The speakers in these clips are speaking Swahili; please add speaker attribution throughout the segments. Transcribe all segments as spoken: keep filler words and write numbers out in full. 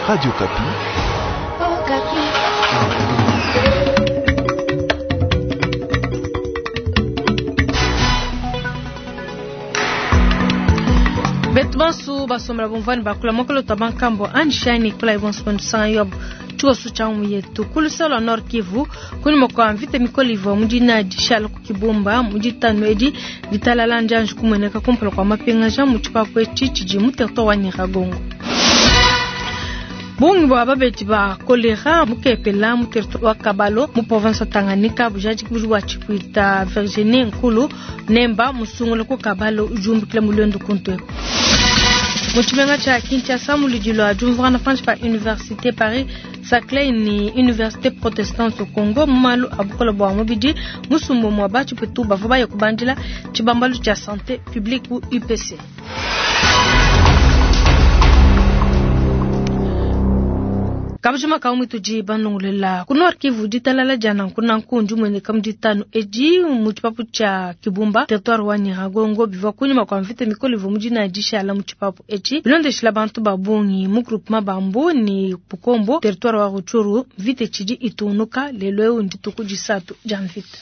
Speaker 1: Radio Kapi.
Speaker 2: Oh, Kapi.
Speaker 3: Betbansu basomela bomvani bakula mokolo tabankambo anshine kula ibonspondu sanyob chuo suchamu yetu kuluselo Nord Kivu kuni mokwa mvite mikolivo mujina jishala kukibumba mujitano edi ditalala njanju kumweneka kumpala kwa mapenga ja muchipa kwe chichiji muterto wanyiragongo bungi bwa babeti ba kolera mukepela muterto wa Kabalo mu province Tanganyika bujaji kubujwa chikwita Virginie Nkulu nemba musungule ku Kabalo ujumbikile mulendo kuntweko Muchimenga cha Kinshasa mulujilo ajumvura na France pa Université Paris Saclay ni Université Protestante au Congo malu abukola bwa mobidi musumbo mwabachi petu bavuba yakubandila chibambalu cha santé publique ou U P C. Kabujuma kaumu tuji banungulela kunor Kivu ditalala jana kuna kunju mwene kamjitano eji muchipapu cha Kibumba territoire wa Nyiragongo biva kunyuma kwa mvite mikolivo mujina jisha ala muchipapu eji bilonde shila bantu babungi mu groupement bambu ni Bukombo territoire wa Ruchuru vite chiji itunuka lelo ndituku jisatu jamvite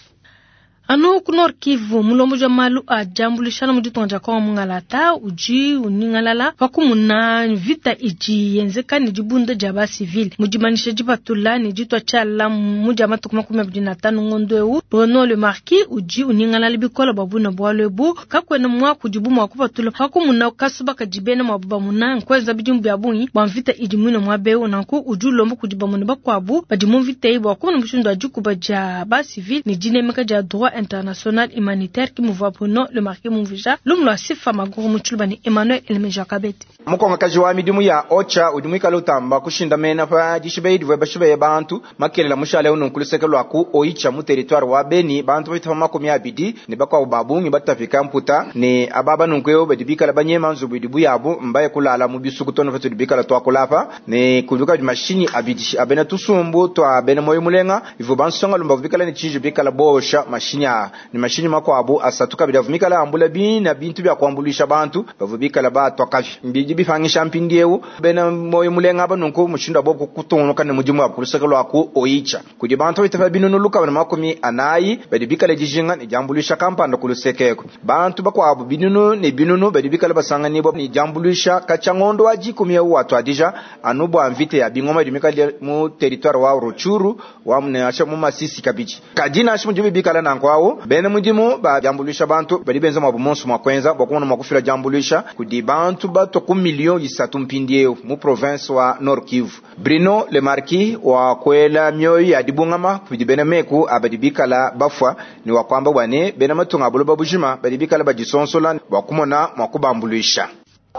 Speaker 3: Ano kunor Kivu mulombo ja malu a jambulishana mujitonja kwa mungalata uji uningalala wakumuna vita iji yenzeka ni jibunda jaba civil mujimanisha jibatula ni jitwa chala mujama tukuma kume bidina tanu ngondwewu Bruno le Marquis uji uningalala bikola babuna bwalebu kakwena mwa kujibu mwa kubatula wakumuna kasuba kajibena mabuba muna nkweza bijimbu yabunyi bamvita iji mwino mwabewu nanku uju lombo kujiba muna bakwabu bajimu vita ibo wakumuna mshundu ajukuba jaba civil ni jinemeka ja droit international humanitaire qui mouva Bruno le Marquis Muvija lumlo sifa maguru muchulbani Emmanuel Elmeja Kabete
Speaker 4: mukonga kaji wa midimu ya ocha udumika lutamba kushinda mena pa dishibeidi vwe bashibe bantu makelela mushale uno kuliseke lwaku oicha mu territoire wa Beni bantu bitama makomi abidi ni bakwa ubabungi batafika mputa ni ababa nunkweyo badibika la banyema nzubidibu yabo mbaye kulala mu bisuku tono fetu dibika la twa kulapa ni kuduka mashini abidi abena tusumbu to abena moyo mulenga ivo bansonga lumba bika la ni chiji bika la bosha mashini ni mashini makwabo asatuka bidavumika la ambula bina bintu bya kwambulisha bantu bavubika la batwa kafi mbiji bifangisha mpindiewu bena moyo mulenga abanunko mushinda bobo kutonoka ne mujimu akurusaka lwako oicha kudi bantu bitafa binunu luka bana makomi anayi badibika la jijinga ni jambulisha kampanda kulusekeko bantu bakwabo binunu ne binunu badibika la basanga nibo ni jambulisha kachangondo waji kumye watu adija anubo amvite ya bingoma dimika mu territoire wa Ruchuru wa mne acha mu Masisi kabichi kadina ashimu jibika la nankwawo bene mujimu ba jambulisha bantu bali benza mabumonso makwenza bakona makufira jambulisha kudi bantu bato ku million isatu mpindie mu province wa Nord Kivu Bruno le Marquis wa kwela myoyi ya dibungama kudi bene meku abadibika la bafwa ni wakwamba bwane bene matunga bulo babujima badibika la bajisonsola bakumona makubambulisha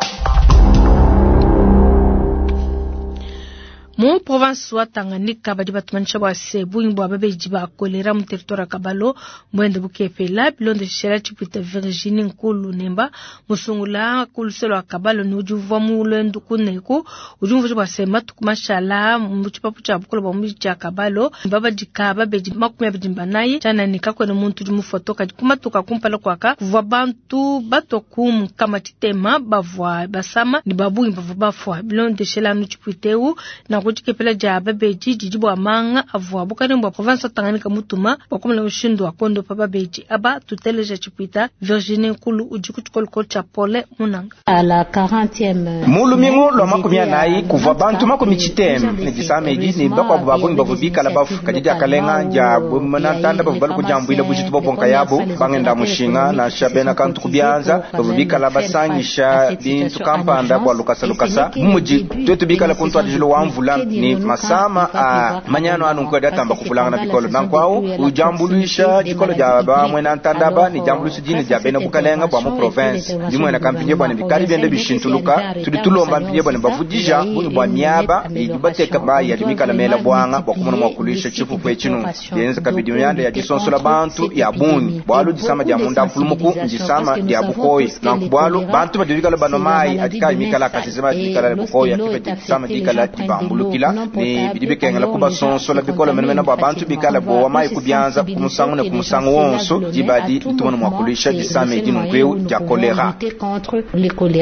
Speaker 3: Mu province wa Tanganyika badi batmanisha ba sebu imbo ababeji ba kolera mu territoire Kabalo mwende bukepela bilonde shera chipita Virginie Nkulu nemba musungula kuluselo wa Kabalo ni ujuva mu lendo kuneko ujuva ba sema tukumashala mu chipapu cha bukola ba mu cha Kabalo baba jikaba beji makumya bidimba nayi chana nikako ne muntu mu foto ka kumatuka kumpala kwaka kuva bantu batokum kama titema bavwa basama ni babu imbo bafwa bilonde shela no chipiteu na kujikepela jaba beji jijibu amanga avwa bukane mwa province Tanganyika mutuma bakomela ushindu wa kondo papa beji aba tuteleja chipita Virginie Nkulu ujikutukolko cha pole munanga
Speaker 2: à la quarantième
Speaker 4: mulumingo lo makumya nayi kuva bantu makomi chitem ni disame edi ni bakwa babungi bavubika la bafu kajija kalenga ja manantanda bavubalu kujambwile bujitu bobonka yabo bangenda mushinga na shabena kantu kubyanza bavubika la basangisha bintu kampanda kwa lukasa lukasa muji twetu bika la kuntu adijilo wamvula ni masama a manyano anu kwa data mba kupulanga na bikolo nankwao ujambulisha jikolo jaba mwena ntandaba ni jambulisha jini jabena bukalenga bwa mu province jimwe na kampinye bwa bikari bende bishintuluka tulitulomba mpinye bwa bavujija bunu bwa miaba ijubateka ba ya dimika la mela bwanga bwa kumuna mwakulisha chifu kwe chinu yenza kabidi myanda ya jisonsola bantu ya buni bwalu jisama dia munda mfulumuku jisama dia bukoi na bwalu bantu badivika la banomai adika imika la kasisema adika la bukoi akifa jisama dika la tibambulu kila ni bidibike ngala kuba sonso la bikola menena ba bantu bikala bo wa mai kubyanza kumusango ne kumusango wonso jibadi tumona mwakulisha jisame dinu kweu ja kolera
Speaker 2: contre le choléra.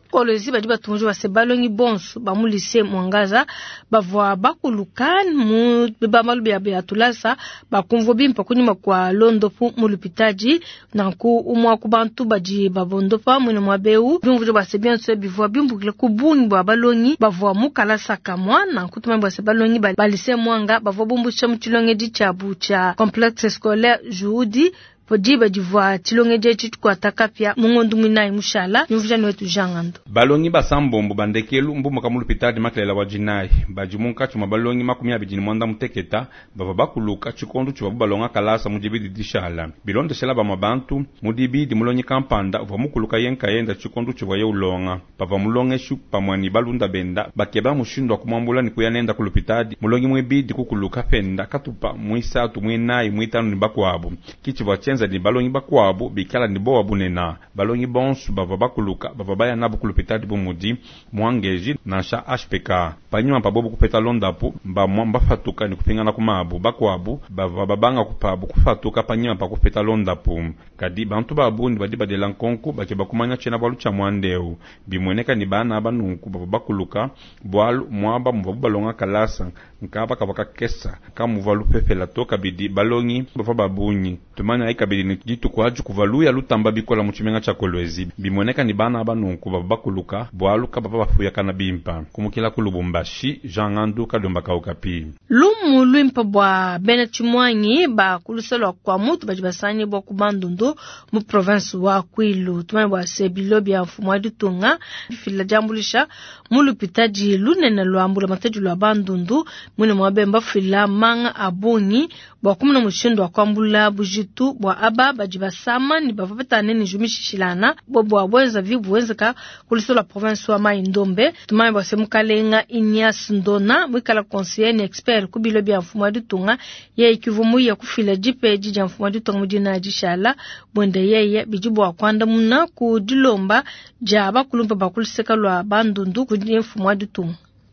Speaker 3: Kolwezi badi batunjo base balongi bonso ba mu lycée Mwangaza bavwa bakulukan mu bibamalu bya bya tulasa bakumvo bimpa kunyuma kwa londo pu mu lupitaji nanku umwa kubantu baji babondo pa mu mwabeu bimvujo base bien so bivwa bimbukile kubuni bwa balongi bavwa mu kala sakamwa nanku tumwe base balongi ba lycée Mwanga bavwa bumbusha mu chilonge di chabu cha complexe scolaire Juhudi podiba divwa tilongeje chitukwa takapya mungondu mwinayi mushala nyuvujani wetu jangando
Speaker 1: balongi basambombo bandekelu mbumo kamulu pitadi maklela wajinayi bajimunka chuma balongi makumi abijini mwanda muteketa bava bakuluka chikondu chuba balonga kalasa mujibidi dishala bilonde shela ba mabantu mudibidi mulonyi kampanda uva mukuluka yenka yenda chikondu chuba yeulonga bava mulonge shu pamwani balunda benda bakeba mushindwa kumwambula ni kuyanenda kulupitadi mulongi mwebidi kukuluka penda katupa muisatu mwinayi mwitanu ni bakwabo kichiva chenza di balongi bakwabo bikala ni bowa bunena balongi bonsu bava bakuluka bava baya nabu kulupitadi bumudi mwangeji na sha H P K panyuma pabobu kupeta londapu mba mwamba fatuka ni kupingana kumabu bakwabo bava babanga kupabu kufatuka panyuma pa kupeta londapu kadi bantu babu ni badiba de lankonku bakeba kumanya chena balucha mwandeu bimweneka ni bana abanunku bava bakuluka bwalu mwamba mvabu balonga kalasa nkaba kabaka kesa kamu valu pefela toka bidi balongi bava babunyi tumanya aika bidi ni jitu kwa haju kuvaluya lutamba bikola muchimenga cha Kolwezi bimweneka ni bana abanunku bava bakuluka bwalu kababa bafuya kana bimpa kumukila kulubumbashi jangandu kadomba kaukapi
Speaker 3: lumu luimpa bwa bena chimwanyi ba kuluselwa kwa mutu bajibasanye bwa kubandundu mu province wa Kwilu tumanya bwa sebilo bya mfumu wa ditunga fila jambulisha mulu pitaji lunene luambula mateju lwa bandundu mwine mwabemba fila manga abunyi bwa kumuna mushindo wa kwambula bujitu bwa aba bajibasama ni bavapetane ni jumishishilana bwa bwa bwenza vibu wenzeka kuluselwa province wa Maindombe tumanya bwa semukalenga Inyas Ndona mwikala conseiller ni expert kubilo bya mfumu wa ditunga ye ikivumu ya kufila jipe jija mfumu wa ditunga mujina jishala mwende yeye bijibu wa kwanda muna kudilomba jaba kulumpa bakuliseka lwa bandundu kujine mfumu wa ditunga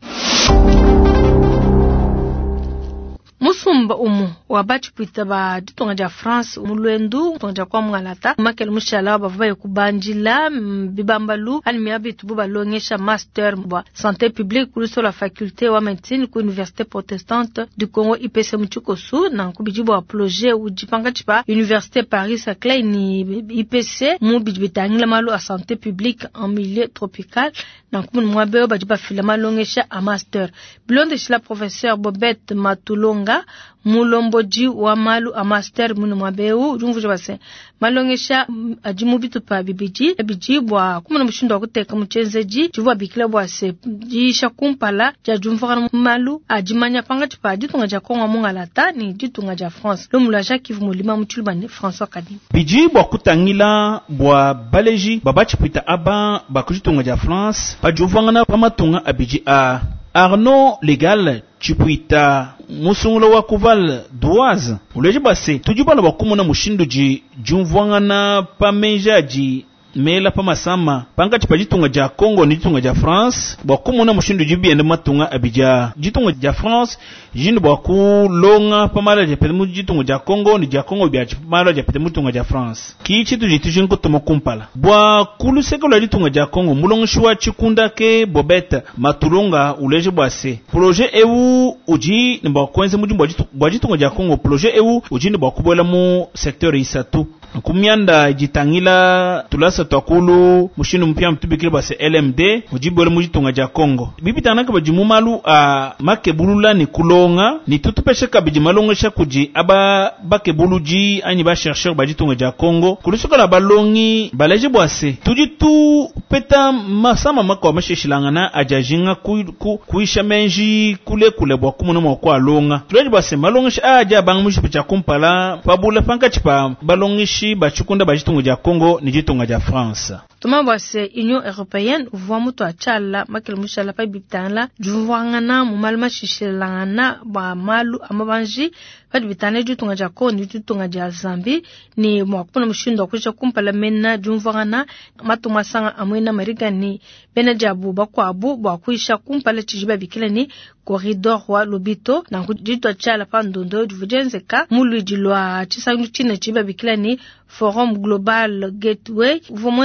Speaker 3: musumba umu wabachi pita ba ditonga ja France umulwendu tonga kwa mngalata makelo mushala bavaye kubanjila bibambalu alimi abitu balongesha master ba santé publique kuluso la faculté wa médecine ku université protestante du Congo I P C Muchukosu na kubijibu wa projet ujipanga chipa université Paris Saclay ni I P C mu bijibitangila malu a santé publique en milieu tropical na kumun mwabeo bajiba filama longesha a master blonde shila professeur Bobette Matulonga mulomboji wa malu a master munu mwabeu jumvuja base malongesha ajimu bitu pa bibiji bibiji bwa kumuna mushindo wa kuteka mchenzeji jivwa bikila bwa se jisha kumpala ja jumvara malu ajimanya panga chipa jitunga ja Kongo mungalata ni jitunga ja France lomula Jacques mulima mchulba ni François Kadi
Speaker 5: biji bwa kutangila bwa baleji babachi pita aba bakujitunga ja France bajuvangana pamatunga abiji a Arnaud Legal chipuita musungulo wa kuval duaz uleje base tujubana bakumuna mushindo ji jumvwangana pamejaji mela pa masama panga chipajitunga ja Congo ni jitunga ja France bakumuna mushindo jibi ende matunga abija jitunga ja France jindu baku longa pamala ja pedemu jitunga ja Congo ni ja Congo bya pamala ja pedemu tunga ja France ki chitu jitujin ko tomo kumpala bwa kulu sekola jitunga ja Congo mulongo shwa chikunda ke Bobette Matulonga uleje bwase projet ewu uji ni bakwenze mujumba bwa jitunga ja Congo projet ewu uji ni bakubola mu secteur isatu kumyanda jitangila tulasa takulu mushinu mpya mtubikile base L M D ujibole mujitunga ja Congo bibitana ka bajimumalu a makebulula ni kulonga ni tutupeshe ka bijimalongesha kuji aba bakebuluji anyi ba chercheur bajitunga ja Congo kulisuka la balongi baleje bwase tujitu peta masama makwa mashishilangana ajajinga ku, ku kuisha menji kule kule bwa kumuna mwa longa tuleje bwase malongesha aja bang mushipicha kumpala pabula panka chipa balongishi bachukunda bajitunga ja Congo ni jitunga ja France
Speaker 3: tumamba se Union Européenne uvuwa mutu achala makele mushala pa bipitana juvwangana mu malma shishilangana ba malu amabanji padi bitane jitunga ja Congo ni jitunga ja Zambie ni mwakuna mushindo kusha kumpala mena juvwangana matu masanga amwena Amerika ni bena jabu bakwa abu bwa kuisha kumpala chijiba bikile ni corridor wa Lobito na kujitwa chala pa ndondo juvujenzeka mulu jilwa chisangu chine chiba bikile ni Forum Global Gateway uvomweze kakuli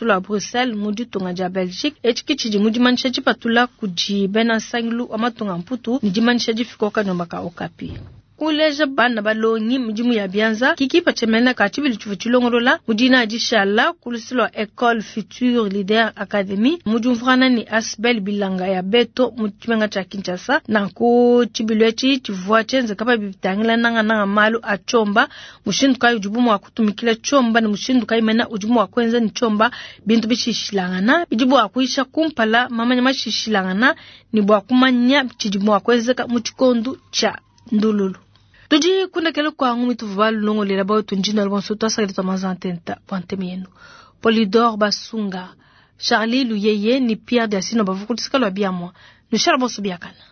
Speaker 3: kulisula Bruxelles mudi tunga ja Belgique echikichi mudi manishaji patula kuji bena sanglu amatunga mputu ni jimanishaji fikoka nombaka Okapi. Kuleja bana balongi mjimu ya bianza kikipa chemena kachibili chuvechilongolola mudina ajishala kulisilo École Future Leader Academy mujumfrana ni Asbel Bilanga ya Beto muchimenga cha Kinshasa na ku chibilwechi chivua chenze kapa bibitangila nanga nanga malu achomba mushindu kai ujubumu wa kutumikila chomba ni mushindu kai mena ujubumu wa kwenza ni chomba bintu bishishilangana bijibu wa kuisha kumpala mama nyama shishilangana ni bwa kumanya chijibu wa kwenza ka muchikondu cha ndululu. Tuji kuna kelo kwa ngumi tuvalu longo le labo tunjina lwanso tosa ile tamazantenta pantemieno Polydor Basunga Charlie Luyeye ni Pierre Dassino bavukutisika lwa biamwa no sharbo subiakana.